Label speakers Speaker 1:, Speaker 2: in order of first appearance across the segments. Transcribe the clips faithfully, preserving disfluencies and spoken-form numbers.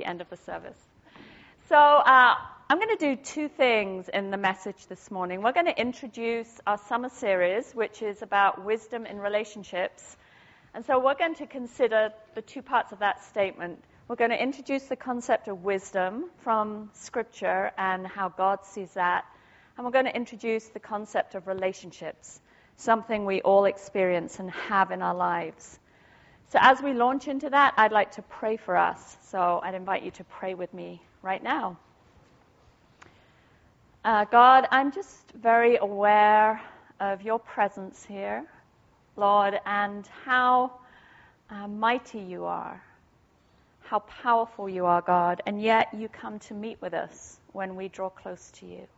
Speaker 1: end of the service. So uh, I'm going to do two things in the message this morning. We're going to introduce our summer series, which is about wisdom in relationships. And so we're going to consider the two parts of that statement. We're going to introduce the concept of wisdom from Scripture and how God sees that. And we're going to introduce the concept of relationships, something we all experience and have in our lives. So as we launch into that, I'd like to pray for us. So I'd invite you to pray with me right now. Uh, God, I'm just very aware of your presence here, Lord, and how uh, mighty you are, how powerful you are, God, and yet you come to meet with us when we draw close to you.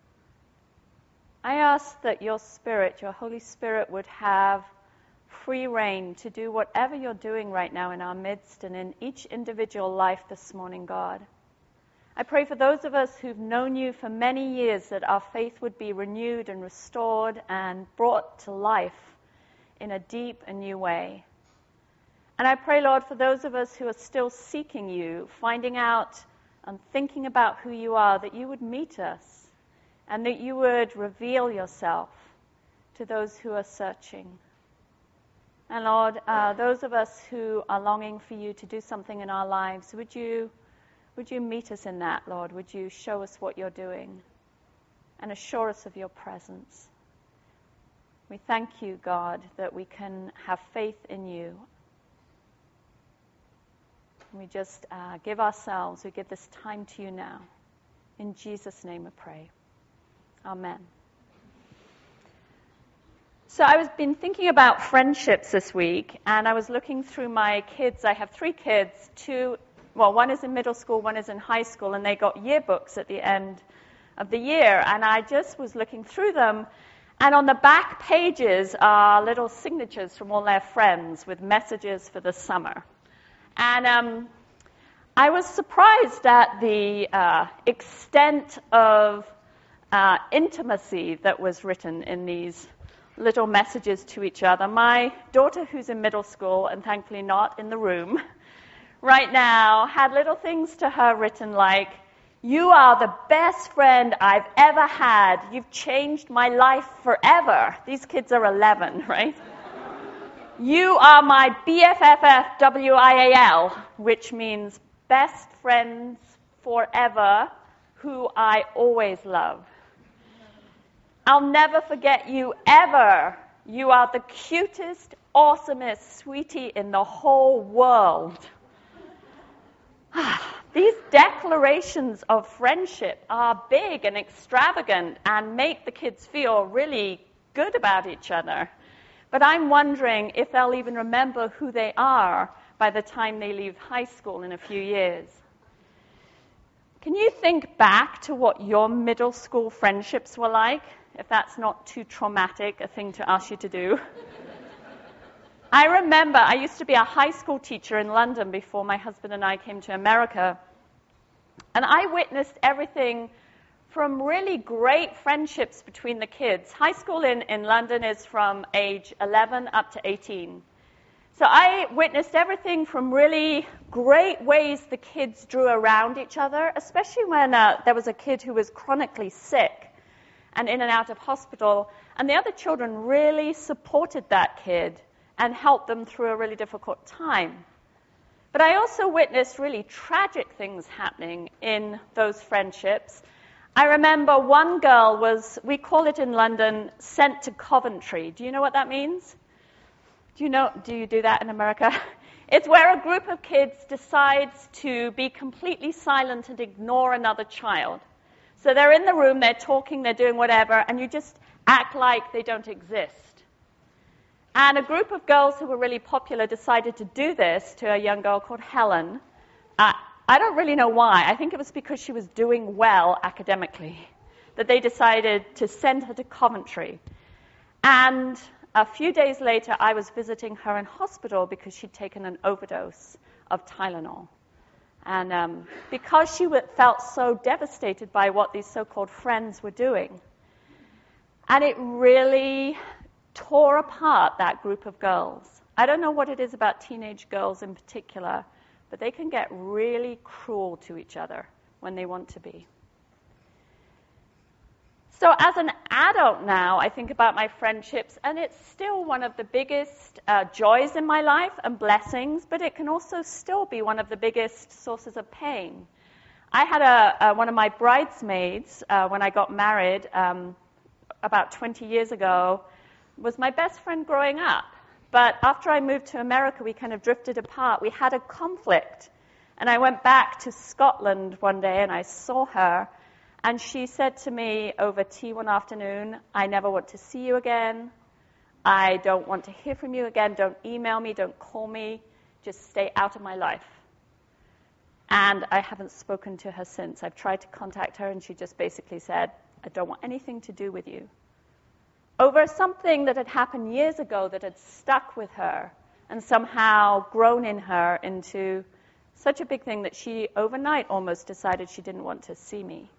Speaker 1: I ask that your Spirit, your Holy Spirit, would have free reign to do whatever you're doing right now in our midst and in each individual life this morning, God. I pray for those of us who've known you for many years that our faith would be renewed and restored and brought to life in a deep and new way. And I pray, Lord, for those of us who are still seeking you, finding out and thinking about who you are, that you would meet us and that you would reveal yourself to those who are searching. And Lord, uh, those of us who are longing for you to do something in our lives, would you, would you meet us in that, Lord? Would you show us what you're doing and assure us of your presence? We thank you, God, that we can have faith in you. We just uh, give ourselves, we give this time to you now. In Jesus' name we pray. Amen. So I was been thinking about friendships this week, and I was looking through my kids. I have three kids, two, well, one is in middle school, one is in high school, and they got yearbooks at the end of the year. And I just was looking through them, and on the back pages are little signatures from all their friends with messages for the summer. And um, I was surprised at the uh, extent of uh, intimacy that was written in these little messages to each other. My daughter, who's in middle school and thankfully not in the room right now, had little things to her written like, "You are the best friend I've ever had. You've changed my life forever." These kids are eleven, right? "You are my B F F F W I A L, which means best friends forever, who I always love. "I'll never forget you ever. You are the cutest, awesomest sweetie in the whole world." These declarations of friendship are big and extravagant and make the kids feel really good about each other. But I'm wondering if they'll even remember who they are by the time they leave high school in a few years. Can you think back to what your middle school friendships were like, if that's not too traumatic a thing to ask you to do? I remember I used to be a high school teacher in London before my husband and I came to America. And I witnessed everything from really great friendships between the kids. High school in, in London is from age eleven up to eighteen. So I witnessed everything from really great ways the kids drew around each other, especially when uh, there was a kid who was chronically sick and in and out of hospital, and the other children really supported that kid and helped them through a really difficult time. But I also witnessed really tragic things happening in those friendships. I remember one girl was, we call it in London, sent to Coventry. Do you know what that means? Do you know, do you do that in America? It's where a group of kids decides to be completely silent and ignore another child. So they're in the room, they're talking, they're doing whatever, and you just act like they don't exist. And a group of girls who were really popular decided to do this to a young girl called Helen. Uh, I don't really know why. I think it was because she was doing well academically that they decided to send her to Coventry. And a few days later, I was visiting her in hospital because she'd taken an overdose of Tylenol. And um, because she w- felt so devastated by what these so-called friends were doing. And it really tore apart that group of girls. I don't know what it is about teenage girls in particular, but they can get really cruel to each other when they want to be. So as an adult now, I think about my friendships, and it's still one of the biggest uh, joys in my life and blessings, but it can also still be one of the biggest sources of pain. I had a, a one of my bridesmaids uh, when I got married um, about twenty years ago, was my best friend growing up. But after I moved to America, we kind of drifted apart. We had a conflict, and I went back to Scotland one day, and I saw her. And she said to me over tea one afternoon, I never want to see you again. I don't want to hear from you again. Don't email me. Don't call me. Just stay out of my life. And I haven't spoken to her since. I've tried to contact her, and she just basically said, I don't want anything to do with you. Over something that had happened years ago that had stuck with her and somehow grown in her into such a big thing that she overnight almost decided she didn't want to see me.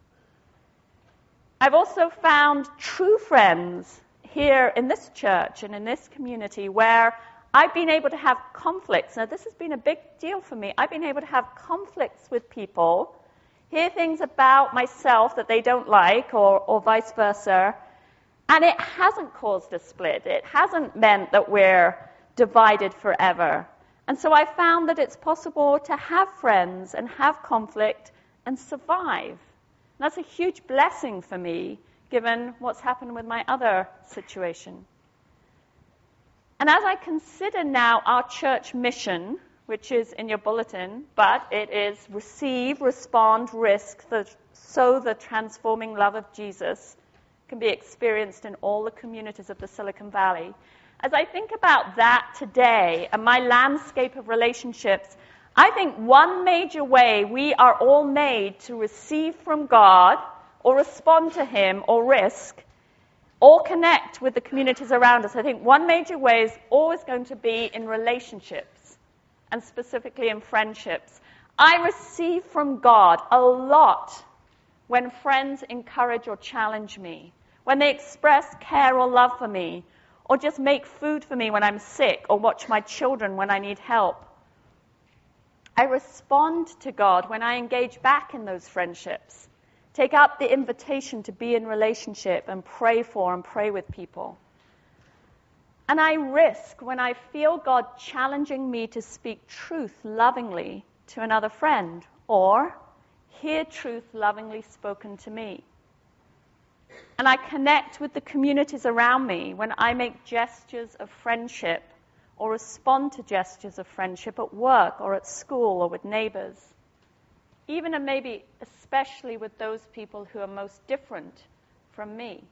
Speaker 1: I've also found true friends here in this church and in this community where I've been able to have conflicts. Now, this has been a big deal for me. I've been able to have conflicts with people, hear things about myself that they don't like, or, or vice versa, and it hasn't caused a split. It hasn't meant that we're divided forever. And so I found that it's possible to have friends and have conflict and survive. That's a huge blessing for me, given what's happened with my other situation. And as I consider now our church mission, which is in your bulletin, but it is receive, respond, risk, so the transforming love of Jesus can be experienced in all the communities of the Silicon Valley. As I think about that today and my landscape of relationships, I think one major way we are all made to receive from God or respond to Him or risk or connect with the communities around us, I think one major way is always going to be in relationships, and specifically in friendships. I receive from God a lot when friends encourage or challenge me, when they express care or love for me, or just make food for me when I'm sick, or watch my children when I need help. I respond to God when I engage back in those friendships, take up the invitation to be in relationship and pray for and pray with people. And I risk when I feel God challenging me to speak truth lovingly to another friend, or hear truth lovingly spoken to me. And I connect with the communities around me when I make gestures of friendship or respond to gestures of friendship at work or at school or with neighbors, even and maybe especially with those people who are most different from me.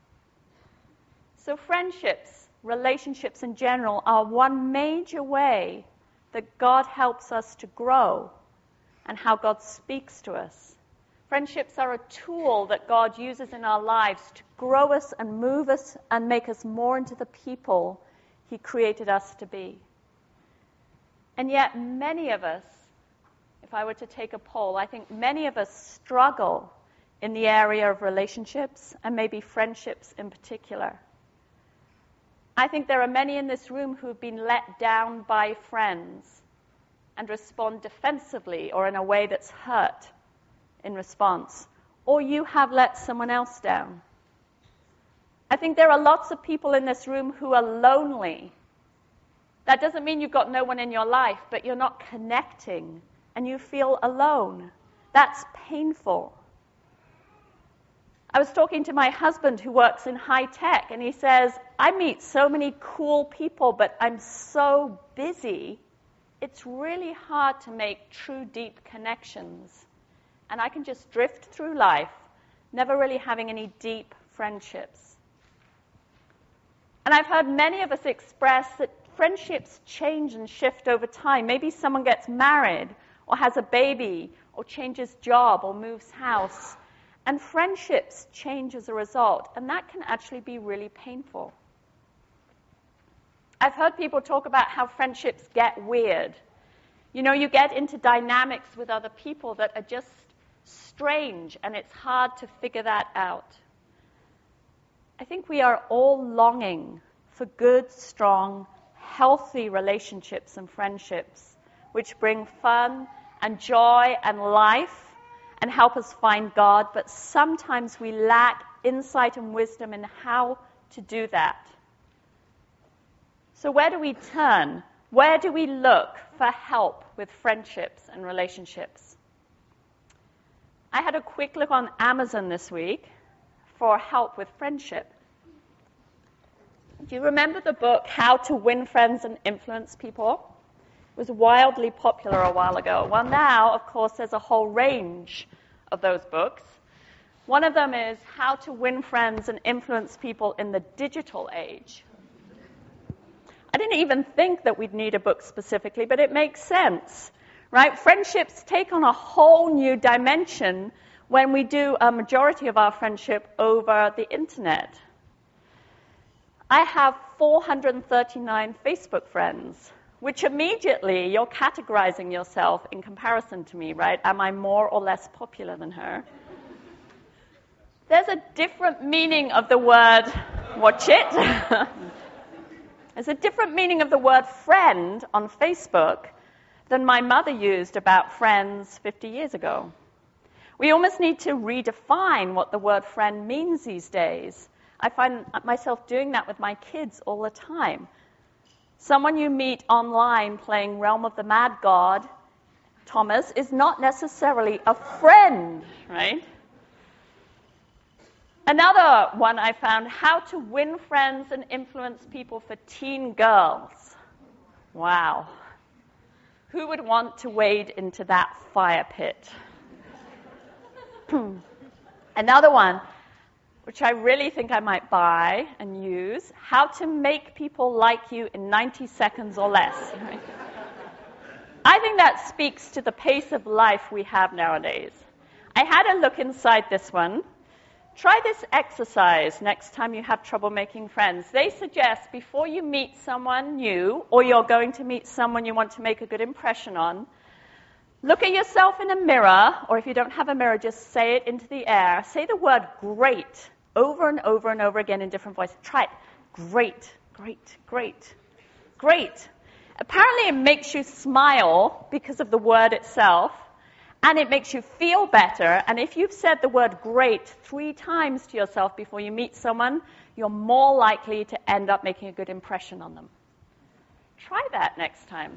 Speaker 1: So friendships, relationships in general, are one major way that God helps us to grow and how God speaks to us. Friendships are a tool that God uses in our lives to grow us and move us and make us more into the people He created us to be. And yet many of us, if I were to take a poll, I think many of us struggle in the area of relationships and maybe friendships in particular. I think there are many in this room who have been let down by friends and respond defensively or in a way that's hurt in response. Or you have let someone else down. I think there are lots of people in this room who are lonely. That doesn't mean you've got no one in your life, but you're not connecting and you feel alone. That's painful. I was talking to my husband who works in high tech, and he says, I meet so many cool people, but I'm so busy, it's really hard to make true deep connections. And I can just drift through life, never really having any deep friendships. And I've heard many of us express that friendships change and shift over time. Maybe someone gets married or has a baby or changes job or moves house. And friendships change as a result. And that can actually be really painful. I've heard people talk about how friendships get weird. You know, you get into dynamics with other people that are just strange, and it's hard to figure that out. I think we are all longing for good, strong, healthy relationships and friendships which bring fun and joy and life and help us find God, but sometimes we lack insight and wisdom in how to do that. So where do we turn? Where do we look for help with friendships and relationships? I had a quick look on Amazon this week for help with friendship. Do you remember the book, How to Win Friends and Influence People? It was wildly popular a while ago. Well, now, of course, there's a whole range of those books. One of them is How to Win Friends and Influence People in the Digital Age. I didn't even think that we'd need a book specifically, but it makes sense, right? Friendships take on a whole new dimension when we do a majority of our friendship over the internet. I have four hundred thirty-nine Facebook friends, which immediately you're categorizing yourself in comparison to me, right? Am I more or less popular than her? There's a different meaning of the word, watch it. There's a different meaning of the word friend on Facebook than my mother used about friends fifty years ago. We almost need to redefine what the word friend means these days. I find myself doing that with my kids all the time. Someone you meet online playing Realm of the Mad God, Thomas, is not necessarily a friend, right? Another one I found, How to Win Friends and Influence People for Teen Girls. Wow. Who would want to wade into that fire pit? Another one, which I really think I might buy and use, How to Make People Like You in ninety seconds or less. Right? I think that speaks to the pace of life we have nowadays. I had a look inside this one. Try this exercise next time you have trouble making friends. They suggest before you meet someone new, or you're going to meet someone you want to make a good impression on, look at yourself in a mirror, or if you don't have a mirror, just say it into the air. Say the word great over and over and over again in different voices. Try it. Great, great, great, great. Apparently it makes you smile because of the word itself, and it makes you feel better. And if you've said the word great three times to yourself before you meet someone, you're more likely to end up making a good impression on them. Try that next time.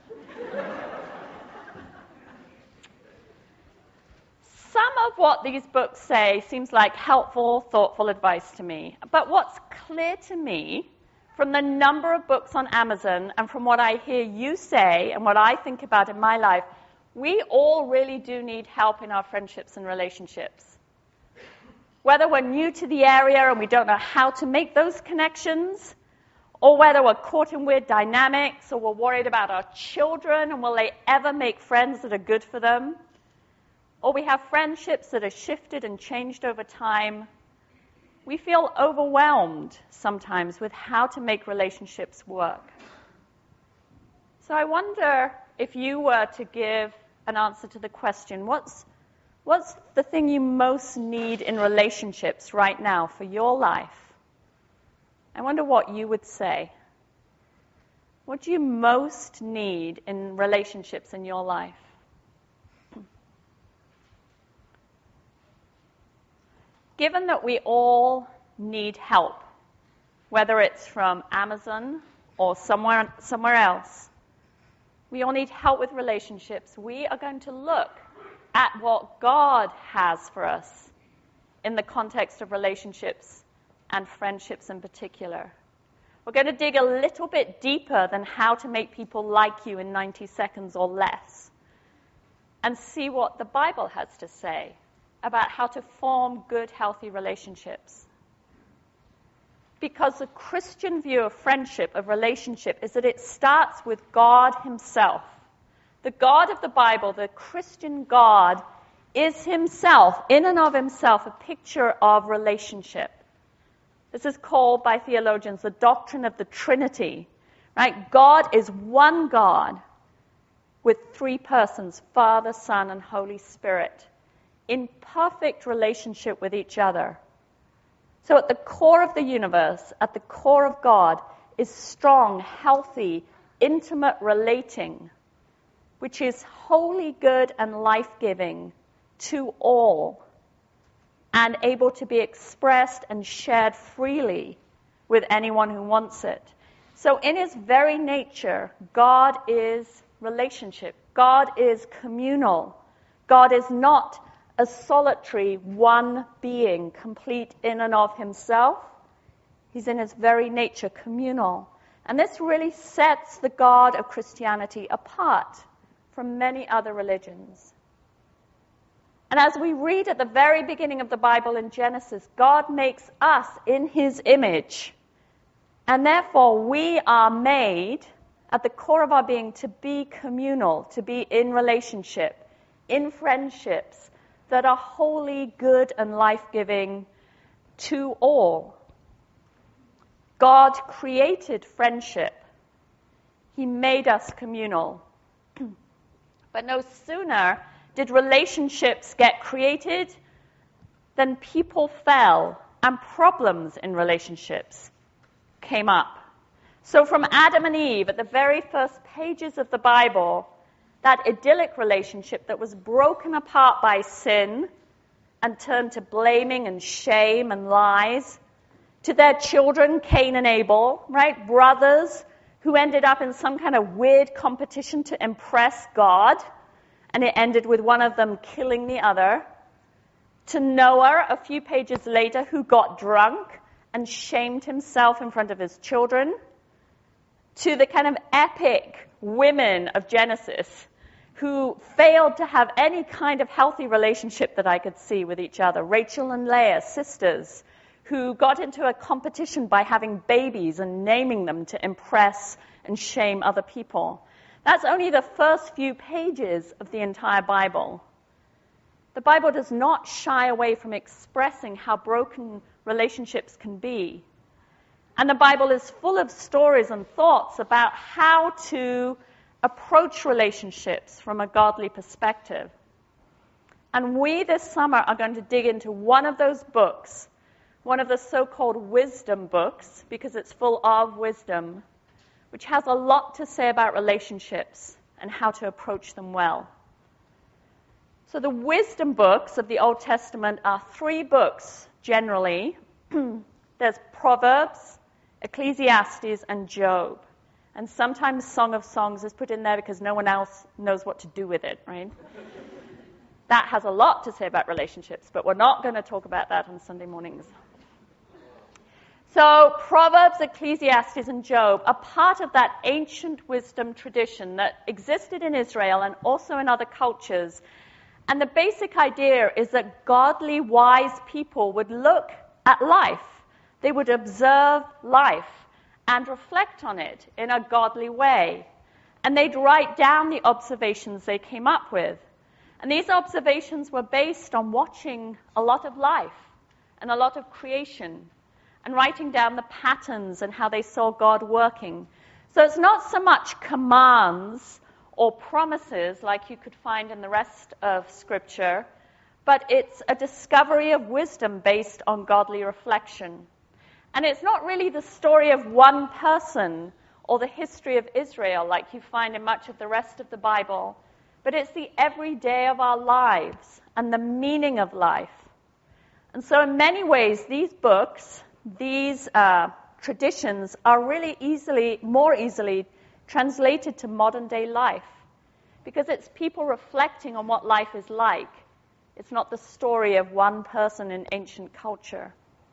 Speaker 1: Some of what these books say seems like helpful, thoughtful advice to me. But what's clear to me from the number of books on Amazon and from what I hear you say and what I think about in my life, we all really do need help in our friendships and relationships. Whether we're new to the area and we don't know how to make those connections, or whether we're caught in weird dynamics, or we're worried about our children and will they ever make friends that are good for them, or we have friendships that are shifted and changed over time, we feel overwhelmed sometimes with how to make relationships work. So I wonder if you were to give an answer to the question, what's, what's the thing you most need in relationships right now for your life? I wonder what you would say. What do you most need in relationships in your life? Given that we all need help, whether it's from Amazon or somewhere, somewhere else, we all need help with relationships. We are going to look at what God has for us in the context of relationships and friendships in particular. We're going to dig a little bit deeper than how to make people like you in ninety seconds or less and see what the Bible has to say about how to form good, healthy relationships. Because the Christian view of friendship, of relationship, is that it starts with God himself. The God of the Bible, the Christian God, is himself, in and of himself, a picture of relationship. This is called by theologians the doctrine of the Trinity. Right? God is one God with three persons, Father, Son, and Holy Spirit, in perfect relationship with each other. So at the core of the universe, at the core of God, is strong, healthy, intimate relating which is wholly good and life-giving to all, and able to be expressed and shared freely with anyone who wants it. So in his very nature, God is relationship. God is communal. God is not a solitary one being, complete in and of himself. He's in his very nature communal. And this really sets the God of Christianity apart from many other religions. And as we read at the very beginning of the Bible in Genesis, God makes us in his image. And therefore, we are made at the core of our being to be communal, to be in relationship, in friendships that are wholly good and life-giving to all. God created friendship. He made us communal. But no sooner did relationships get created than people fell and problems in relationships came up. So from Adam and Eve, at the very first pages of the Bible, that idyllic relationship that was broken apart by sin and turned to blaming and shame and lies, to their children, Cain and Abel, right? Brothers who ended up in some kind of weird competition to impress God, and it ended with one of them killing the other. To Noah, a few pages later, who got drunk and shamed himself in front of his children. To the kind of epic women of Genesis who failed to have any kind of healthy relationship that I could see with each other. Rachel and Leah, sisters, who got into a competition by having babies and naming them to impress and shame other people. That's only the first few pages of the entire Bible. The Bible does not shy away from expressing how broken relationships can be. And the Bible is full of stories and thoughts about how to approach relationships from a godly perspective. And we this summer are going to dig into one of those books, one of the so-called wisdom books, because it's full of wisdom, which has a lot to say about relationships and how to approach them well. So the wisdom books of the Old Testament are three books, generally. There's Proverbs, Ecclesiastes, and Job. And sometimes Song of Songs is put in there because no one else knows what to do with it, right? That has a lot to say about relationships, but we're not going to talk about that on Sunday mornings. So Proverbs, Ecclesiastes, and Job are part of that ancient wisdom tradition that existed in Israel and also in other cultures. And the basic idea is that godly, wise people would look at life. They would observe life and reflect on it in a godly way. And they'd write down the observations they came up with. And these observations were based on watching a lot of life and a lot of creation and writing down the patterns and how they saw God working. So it's not so much commands or promises like you could find in the rest of Scripture, but it's a discovery of wisdom based on godly reflection. And it's not really the story of one person or the history of Israel like you find in much of the rest of the Bible, but it's the everyday of our lives and the meaning of life. And so in many ways, these books, these uh, traditions are really easily, more easily translated to modern day life because it's people reflecting on what life is like. It's not the story of one person in ancient culture.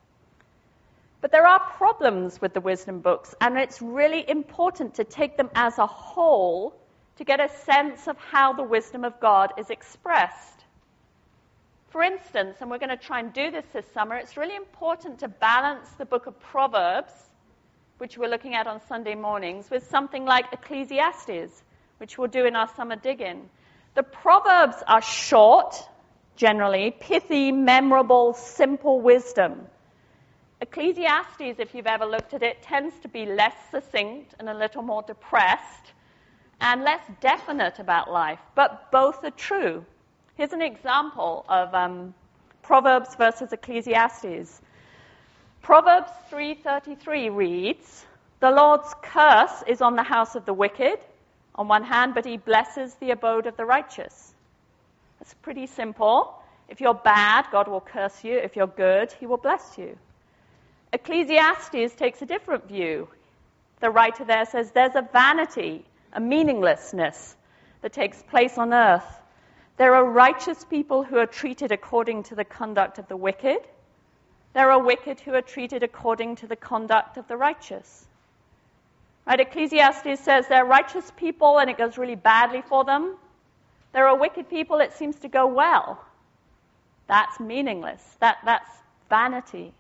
Speaker 1: But there are problems with the wisdom books, and it's really important to take them as a whole to get a sense of how the wisdom of God is expressed. For instance, and we're going to try and do this this summer, it's really important to balance the book of Proverbs, which we're looking at on Sunday mornings, with something like Ecclesiastes, which we'll do in our summer dig-in. The Proverbs are short, generally, pithy, memorable, simple wisdom. Ecclesiastes, if you've ever looked at it, tends to be less succinct and a little more depressed and less definite about life, but both are true. Here's an example of um, Proverbs versus Ecclesiastes. Proverbs three thirty-three reads, "The Lord's curse is on the house of the wicked, on one hand, but he blesses the abode of the righteous. It's pretty simple. If you're bad, God will curse you. If you're good, he will bless you. Ecclesiastes takes a different view. The writer there says there's a vanity, a meaninglessness that takes place on earth. There are righteous people who are treated according to the conduct of the wicked. There are wicked who are treated according to the conduct of the righteous. Right? Ecclesiastes says there are righteous people and it goes really badly for them. There are wicked people, it seems to go well. That's meaningless. That, that's vanity.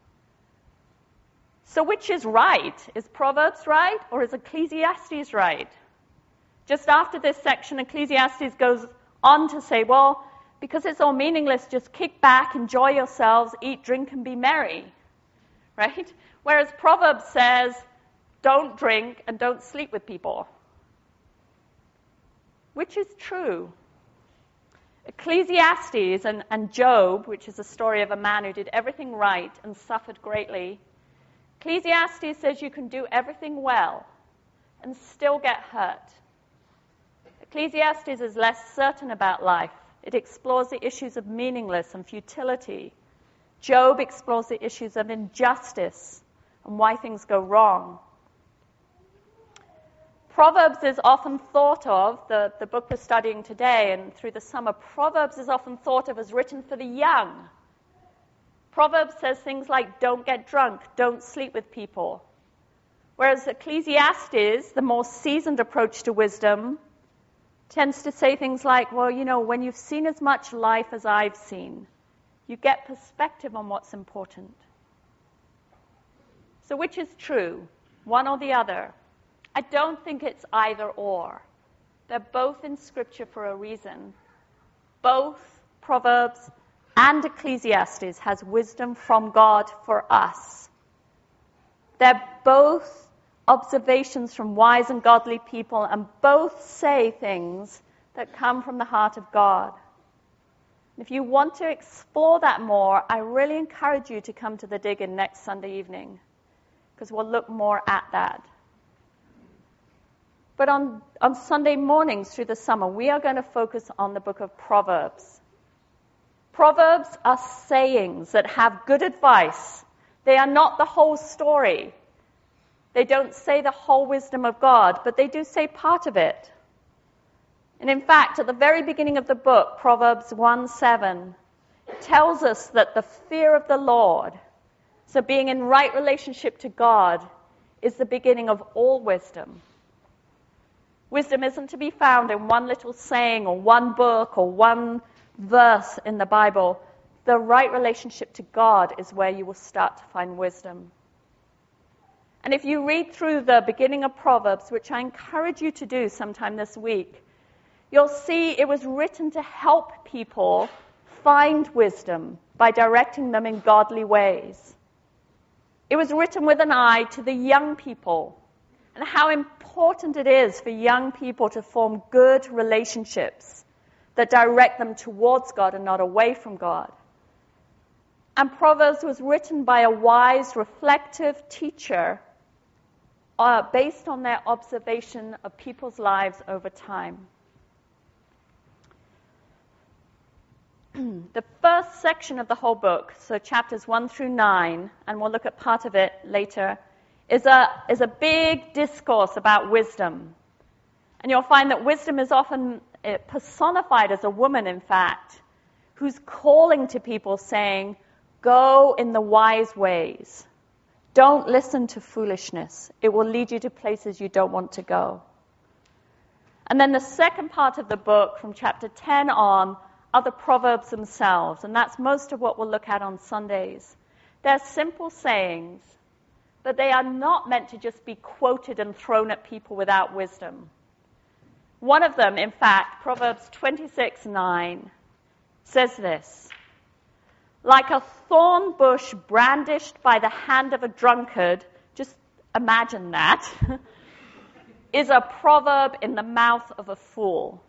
Speaker 1: So which is right? Is Proverbs right or is Ecclesiastes right? Just after this section, Ecclesiastes goes on to say, well, because it's all meaningless, just kick back, enjoy yourselves, eat, drink, and be merry. Right? Whereas Proverbs says, don't drink and don't sleep with people. Which is true? Ecclesiastes and, and Job, which is a story of a man who did everything right and suffered greatly, Ecclesiastes says you can do everything well and still get hurt. Ecclesiastes is less certain about life. It explores the issues of meaningless and futility. Job explores the issues of injustice and why things go wrong. Proverbs is often thought of, the, the book we're studying today and through the summer, Proverbs is often thought of as written for the young. Proverbs says things like, don't get drunk, don't sleep with people. Whereas Ecclesiastes, the more seasoned approach to wisdom, tends to say things like, well, you know, when you've seen as much life as I've seen, you get perspective on what's important. So which is true, one or the other? I don't think it's either or. They're both in Scripture for a reason. Both Proverbs and Ecclesiastes has wisdom from God for us. They're both observations from wise and godly people, and both say things that come from the heart of God. If you want to explore that more, I really encourage you to come to the Dig-In next Sunday evening, because we'll look more at that. But on, on Sunday mornings through the summer, we are going to focus on the book of Proverbs. Proverbs are sayings that have good advice. They are not the whole story. They don't say the whole wisdom of God, but they do say part of it. And in fact, at the very beginning of the book, Proverbs one seven, tells us that the fear of the Lord, so being in right relationship to God, is the beginning of all wisdom. Wisdom isn't to be found in one little saying or one book or one verse in the Bible. The right relationship to God is where you will start to find wisdom. And if you read through the beginning of Proverbs, which I encourage you to do sometime this week, you'll see it was written to help people find wisdom by directing them in godly ways. It was written with an eye to the young people and how important it is for young people to form good relationships that direct them towards God and not away from God. And Proverbs was written by a wise, reflective teacher uh, based on their observation of people's lives over time. The first section of the whole book, so chapters one through nine, and we'll look at part of it later, is a, is a big discourse about wisdom. And you'll find that wisdom is often personified as a woman, in fact, who's calling to people saying, go in the wise ways. Don't listen to foolishness. It will lead you to places you don't want to go. And then the second part of the book, from chapter ten on, are the Proverbs themselves. And that's most of what we'll look at on Sundays. They're simple sayings, but they are not meant to just be quoted and thrown at people without wisdom. One of them, in fact, Proverbs twenty-six nine, says this: like a thorn bush brandished by the hand of a drunkard, just imagine that, is a proverb in the mouth of a fool.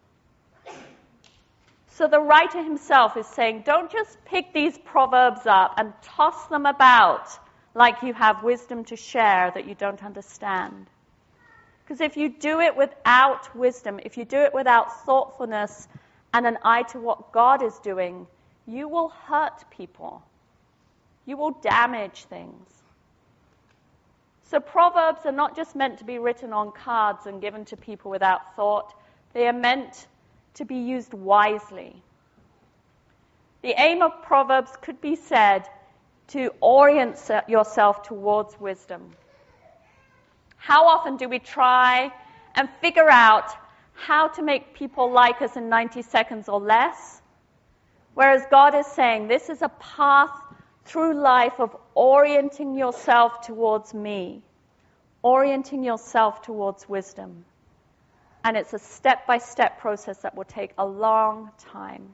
Speaker 1: So the writer himself is saying, don't just pick these proverbs up and toss them about like you have wisdom to share that you don't understand. Because if you do it without wisdom, if you do it without thoughtfulness and an eye to what God is doing, you will hurt people. You will damage things. So Proverbs are not just meant to be written on cards and given to people without thought. They are meant to be used wisely. The aim of Proverbs could be said to orient yourself towards wisdom. How often do we try and figure out how to make people like us in ninety seconds or less? Whereas God is saying this is a path through life of orienting yourself towards me, orienting yourself towards wisdom. And it's a step-by-step process that will take a long time.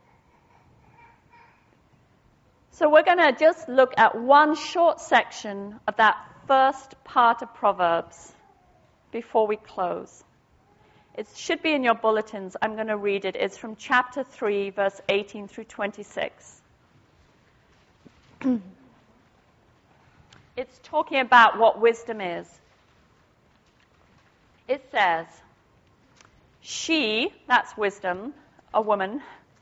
Speaker 1: So we're going to just look at one short section of that first part of Proverbs before we close. It should be in your bulletins. I'm going to read it. It's from chapter three, verse eighteen through twenty-six. It's talking about what wisdom is. It says, she, that's wisdom, a woman,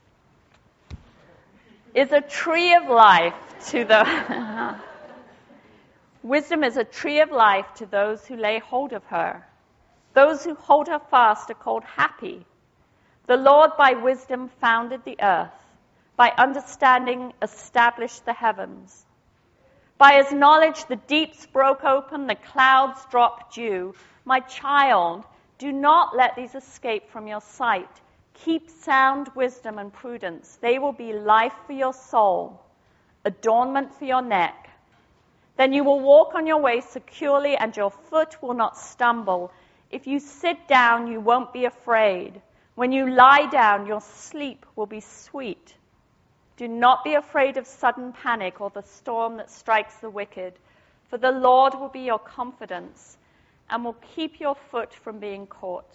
Speaker 1: is a tree of life to the... Wisdom is a tree of life to those who lay hold of her. Those who hold her fast are called happy. The Lord by wisdom founded the earth. By understanding established the heavens. By his knowledge the deeps broke open, the clouds dropped dew. My child, do not let these escape from your sight. Keep sound wisdom and prudence. They will be life for your soul, adornment for your neck. Then you will walk on your way securely and your foot will not stumble. If you sit down, you won't be afraid. When you lie down, your sleep will be sweet. Do not be afraid of sudden panic or the storm that strikes the wicked, for the Lord will be your confidence and will keep your foot from being caught.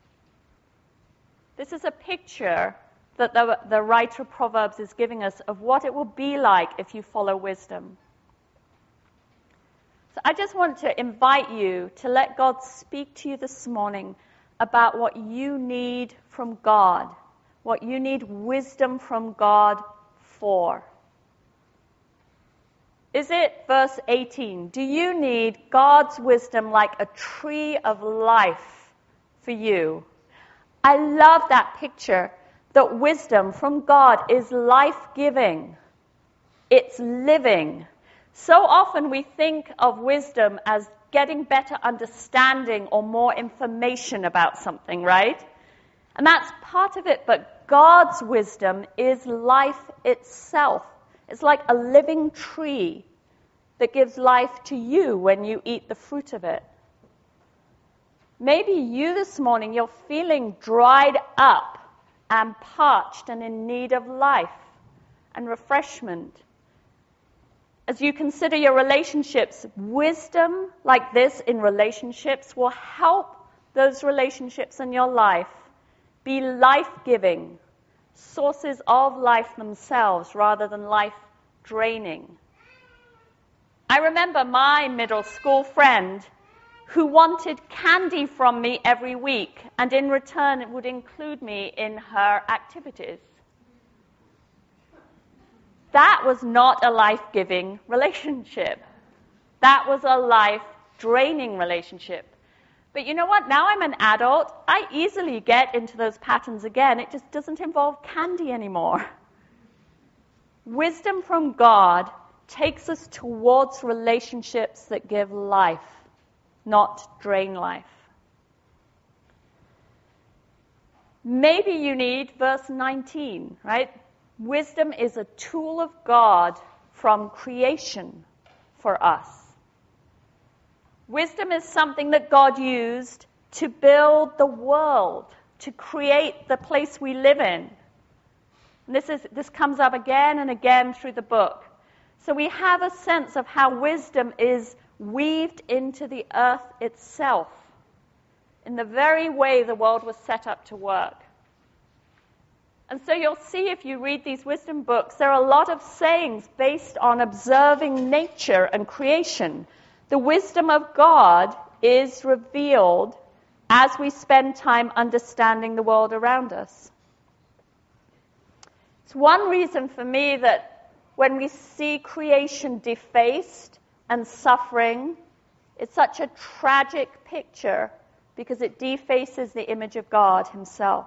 Speaker 1: This is a picture that the, the writer of Proverbs is giving us of what it will be like if you follow wisdom. So I just want to invite you to let God speak to you this morning about what you need from God, what you need wisdom from God for. Is it verse eighteen? Do you need God's wisdom like a tree of life for you? I love that picture that wisdom from God is life-giving. It's living. So often we think of wisdom as getting better understanding or more information about something, right? And that's part of it, but God's wisdom is life itself. It's like a living tree that gives life to you when you eat the fruit of it. Maybe you this morning, you're feeling dried up and parched and in need of life and refreshment. As you consider your relationships, wisdom like this in relationships will help those relationships in your life be life-giving, sources of life themselves rather than life-draining. I remember my middle school friend who wanted candy from me every week, and in return it would include me in her activities. That was not a life-giving relationship. That was a life-draining relationship. But you know what? Now I'm an adult. I easily get into those patterns again. It just doesn't involve candy anymore. Wisdom from God takes us towards relationships that give life, not drain life. Maybe you need verse nineteen, right? Wisdom is a tool of God from creation for us. Wisdom is something that God used to build the world, to create the place we live in. And this is this comes up again and again through the book. So we have a sense of how wisdom is weaved into the earth itself, in the very way the world was set up to work. And so you'll see if you read these wisdom books, there are a lot of sayings based on observing nature and creation. The wisdom of God is revealed as we spend time understanding the world around us. It's one reason for me that when we see creation defaced and suffering, it's such a tragic picture because it defaces the image of God himself.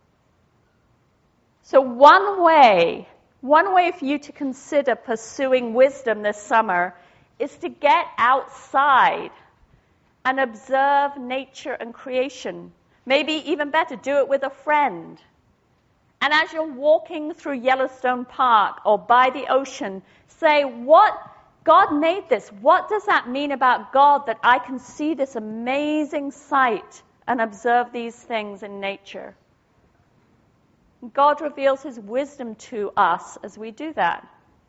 Speaker 1: So one way, one way for you to consider pursuing wisdom this summer is to get outside and observe nature and creation. Maybe even better, do it with a friend. And as you're walking through Yellowstone Park or by the ocean, say, what, God made this. What does that mean about God that I can see this amazing sight and observe these things in nature? God reveals his wisdom to us as we do that.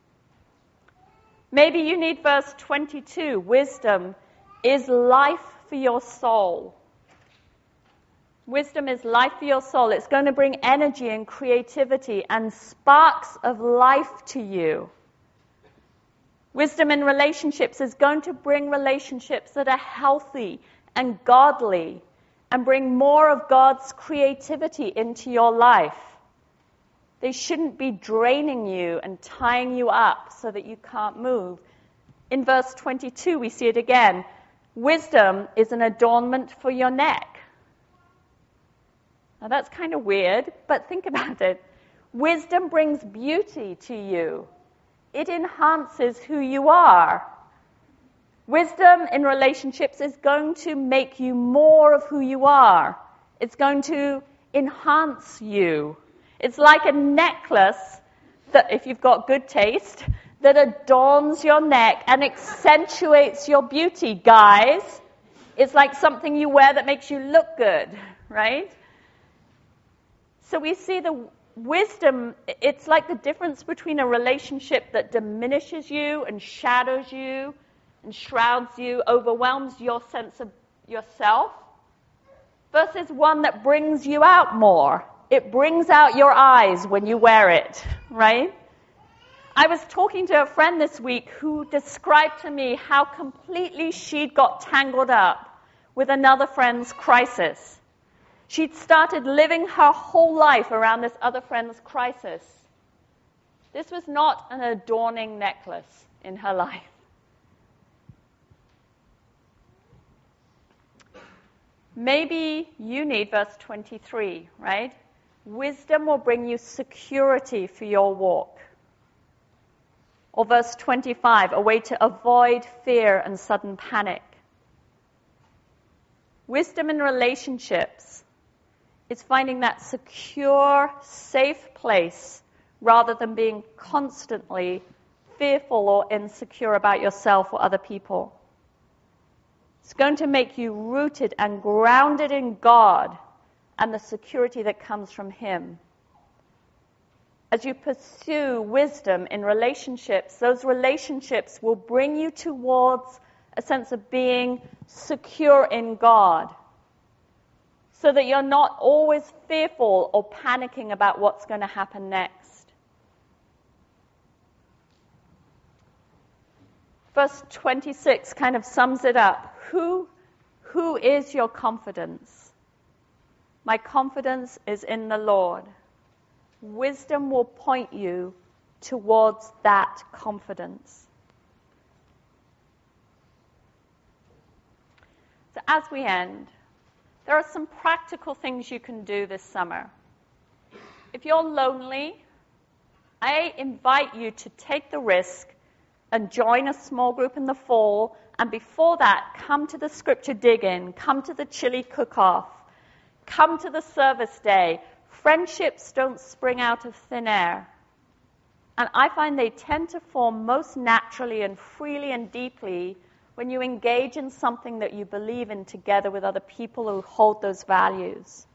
Speaker 1: Maybe you need verse twenty-two. Wisdom is life for your soul. Wisdom is life for your soul. It's going to bring energy and creativity and sparks of life to you. Wisdom in relationships is going to bring relationships that are healthy and godly and bring more of God's creativity into your life. They shouldn't be draining you and tying you up so that you can't move. In verse twenty-two, we see it again. Wisdom is an adornment for your neck. Now that's kind of weird, but think about it. Wisdom brings beauty to you. It enhances who you are. Wisdom in relationships is going to make you more of who you are. It's going to enhance you. It's like a necklace that, if you've got good taste, that adorns your neck and accentuates your beauty. Guys, it's like something you wear that makes you look good, right? So we see the wisdom, it's like the difference between a relationship that diminishes you and shadows you and shrouds you, overwhelms your sense of yourself, versus one that brings you out more. It brings out your eyes when you wear it, right? I was talking to a friend this week who described to me how completely she'd got tangled up with another friend's crisis. She'd started living her whole life around this other friend's crisis. This was not an adorning necklace in her life. Maybe you need verse twenty-three, right? Wisdom will bring you security for your walk. Or verse twenty-five, a way to avoid fear and sudden panic. Wisdom in relationships is finding that secure, safe place rather than being constantly fearful or insecure about yourself or other people. It's going to make you rooted and grounded in God and the security that comes from him. As you pursue wisdom in relationships, those relationships will bring you towards a sense of being secure in God, so that you're not always fearful or panicking about what's going to happen next. Verse twenty-six kind of sums it up. Who, who is your confidence? My confidence is in the Lord. Wisdom will point you towards that confidence. So as we end, there are some practical things you can do this summer. If you're lonely, I invite you to take the risk and join a small group in the fall, and before that, come to the scripture dig-in, come to the chili cook-off, come to the service day. Friendships don't spring out of thin air. And I find they tend to form most naturally and freely and deeply when you engage in something that you believe in together with other people who hold those values.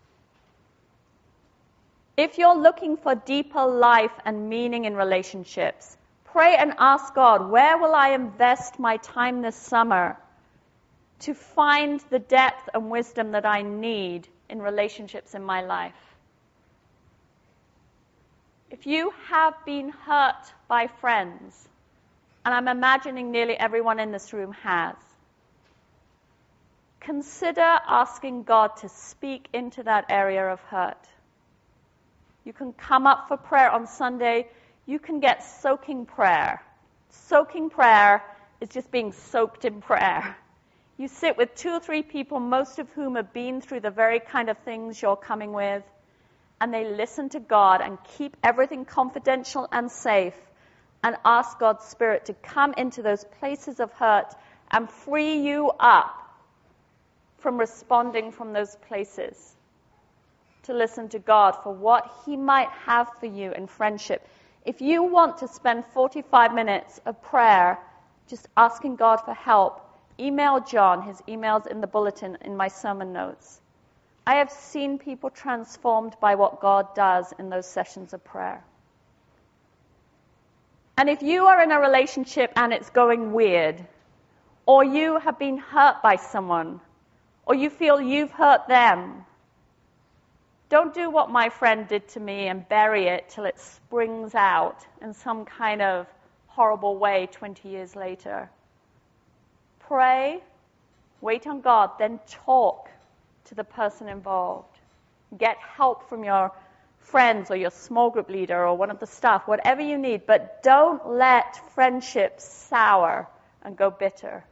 Speaker 1: If you're looking for deeper life and meaning in relationships, pray and ask God, where will I invest my time this summer to find the depth and wisdom that I need in relationships in my life? If you have been hurt by friends, and I'm imagining nearly everyone in this room has, consider asking God to speak into that area of hurt. You can come up for prayer on Sunday. You can get soaking prayer. Soaking prayer is just being soaked in prayer. You sit with two or three people, most of whom have been through the very kind of things you're coming with, and they listen to God and keep everything confidential and safe and ask God's Spirit to come into those places of hurt and free you up from responding from those places, to listen to God for what He might have for you in friendship. If you want to spend forty-five minutes of prayer just asking God for help, email John. His email's in the bulletin in my sermon notes. I have seen people transformed by what God does in those sessions of prayer. And if you are in a relationship and it's going weird, or you have been hurt by someone, or you feel you've hurt them, don't do what my friend did to me and bury it till it springs out in some kind of horrible way twenty years later. Pray, wait on God, then talk to the person involved. Get help from your friends or your small group leader or one of the staff, whatever you need, but don't let friendship sour and go bitter.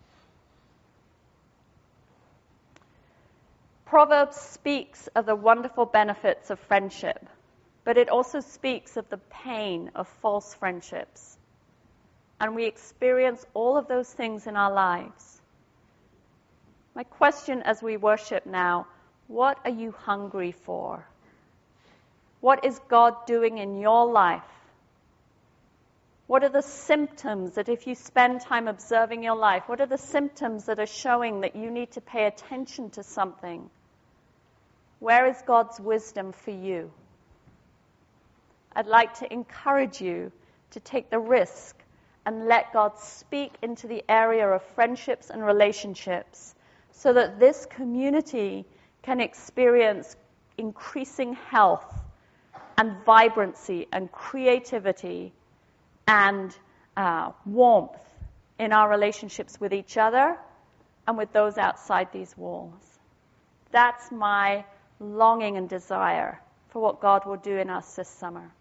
Speaker 1: Proverbs speaks of the wonderful benefits of friendship, but it also speaks of the pain of false friendships. And we experience all of those things in our lives. My question as we worship now, what are you hungry for? What is God doing in your life? What are the symptoms that if you spend time observing your life, what are the symptoms that are showing that you need to pay attention to something? Where is God's wisdom for you? I'd like to encourage you to take the risk and let God speak into the area of friendships and relationships so that this community can experience increasing health and vibrancy and creativity and uh, warmth in our relationships with each other and with those outside these walls. That's my longing and desire for what God will do in us this summer.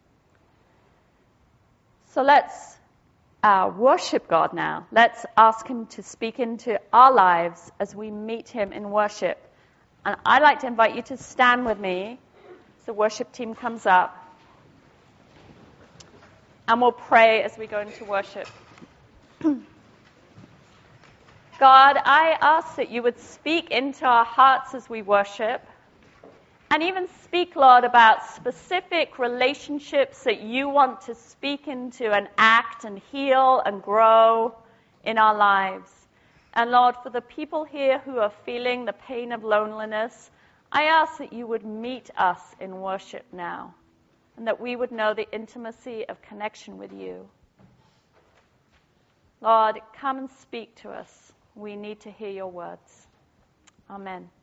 Speaker 1: So let's uh, worship God now. Let's ask Him to speak into our lives as we meet Him in worship. And I'd like to invite you to stand with me as the worship team comes up. And we'll pray as we go into worship. God, I ask that you would speak into our hearts as we worship. And even speak, Lord, about specific relationships that you want to speak into and act and heal and grow in our lives. And Lord, for the people here who are feeling the pain of loneliness, I ask that you would meet us in worship now, and that we would know the intimacy of connection with you. Lord, come and speak to us. We need to hear your words. Amen.